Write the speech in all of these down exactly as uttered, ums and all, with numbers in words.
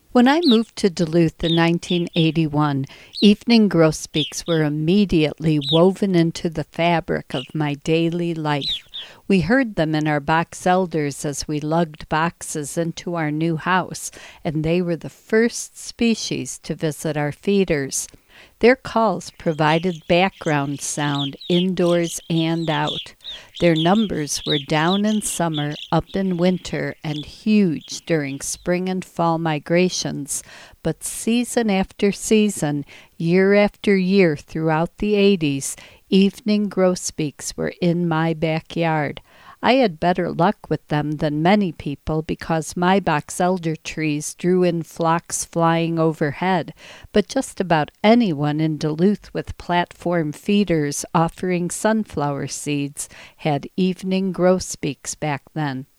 When I moved to Duluth in nineteen eighty-one, evening grosbeaks were immediately woven into the fabric of my daily life. We heard them in our box elders as we lugged boxes into our new house, and they were the first species to visit our feeders. Their calls provided background sound indoors and out. Their numbers were down in summer, up in winter, and huge during spring and fall migrations, but season after season, year after year throughout the eighties, evening grosbeaks were in my backyard. I had better luck with them than many people because my box elder trees drew in flocks flying overhead, but just about anyone in Duluth with platform feeders offering sunflower seeds had evening grosbeaks back then.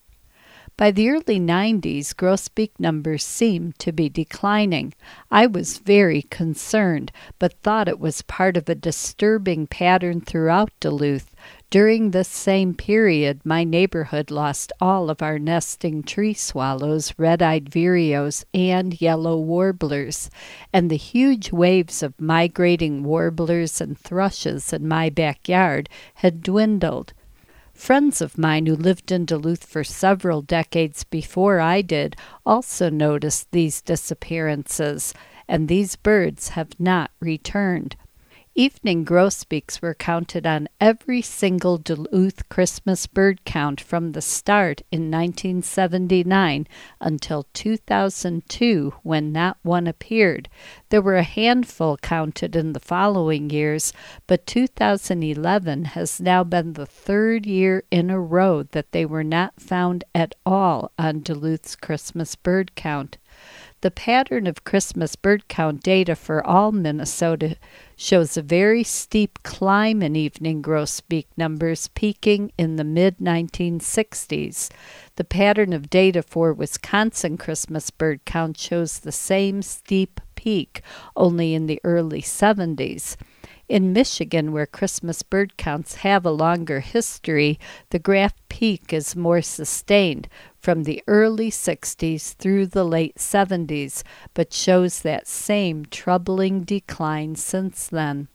By the early nineties, grosbeak numbers seemed to be declining. I was very concerned, but thought it was part of a disturbing pattern throughout Duluth. During this same period, my neighborhood lost all of our nesting tree swallows, red-eyed vireos, and yellow warblers, and the huge waves of migrating warblers and thrushes in my backyard had dwindled. Friends of mine who lived in Duluth for several decades before I did also noticed these disappearances, and these birds have not returned. Evening grosbeaks were counted on every single Duluth Christmas bird count from the start in nineteen seventy-nine until two thousand two, when not one appeared. There were a handful counted in the following years, but two thousand eleven has now been the third year in a row that they were not found at all on Duluth's Christmas bird count. The pattern of Christmas bird count data for all Minnesota shows a very steep climb in evening grosbeak numbers, peaking in the mid nineteen sixties. The pattern of data for Wisconsin Christmas bird count shows the same steep peak, only in the early seventies. In Michigan, where Christmas bird counts have a longer history, the graph peak is more sustained from the early sixties through the late seventies, but shows that same troubling decline since then.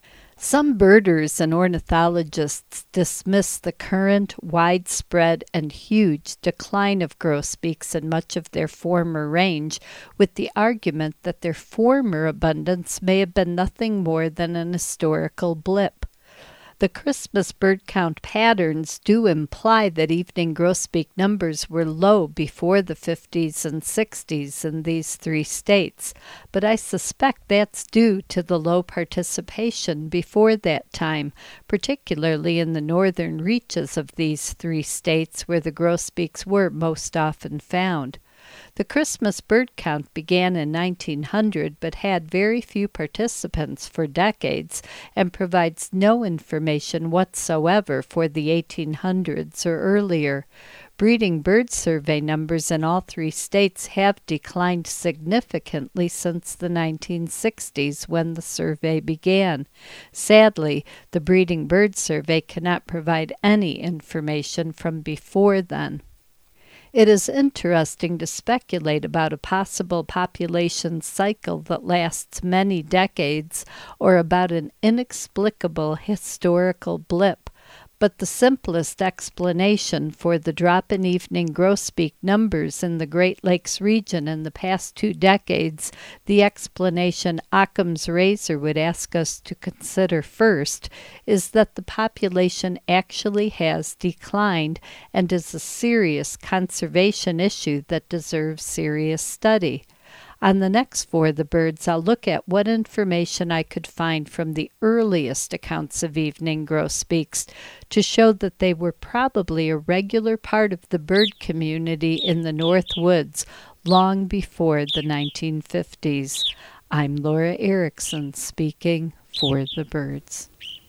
Some birders and ornithologists dismiss the current, widespread, and huge decline of grosbeaks in much of their former range with the argument that their former abundance may have been nothing more than an historical blip. The Christmas bird count patterns do imply that evening grosbeak numbers were low before the fifties and sixties in these three states, but I suspect that's due to the low participation before that time, particularly in the northern reaches of these three states where the grosbeaks were most often found. The Christmas bird count began in nineteen hundred but had very few participants for decades and provides no information whatsoever for the eighteen hundreds or earlier. Breeding bird survey numbers in all three states have declined significantly since the nineteen sixties when the survey began. Sadly, the breeding bird survey cannot provide any information from before then. It is interesting to speculate about a possible population cycle that lasts many decades or about an inexplicable historical blip, but the simplest explanation for the drop in evening grosbeak numbers in the Great Lakes region in the past two decades, the explanation Occam's razor would ask us to consider first, is that the population actually has declined and is a serious conservation issue that deserves serious study. On the next For the Birds, I'll look at what information I could find from the earliest accounts of evening grosbeaks to show that they were probably a regular part of the bird community in the North Woods long before the nineteen fifties. I'm Laura Erickson speaking for the birds.